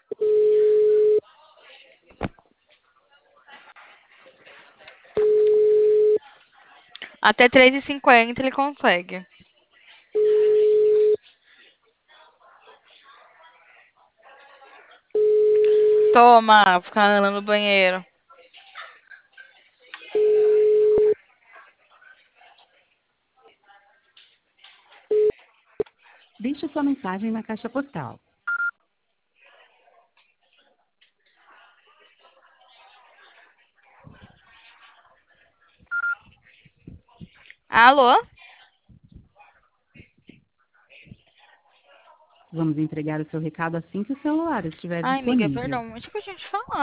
Até 3h50 ele consegue. Toma, ficar andando no banheiro. Deixe sua mensagem na caixa postal. Alô? Vamos entregar o seu recado assim que o celular estiver Ai, amiga, disponível. perdão. Deixa eu te falar.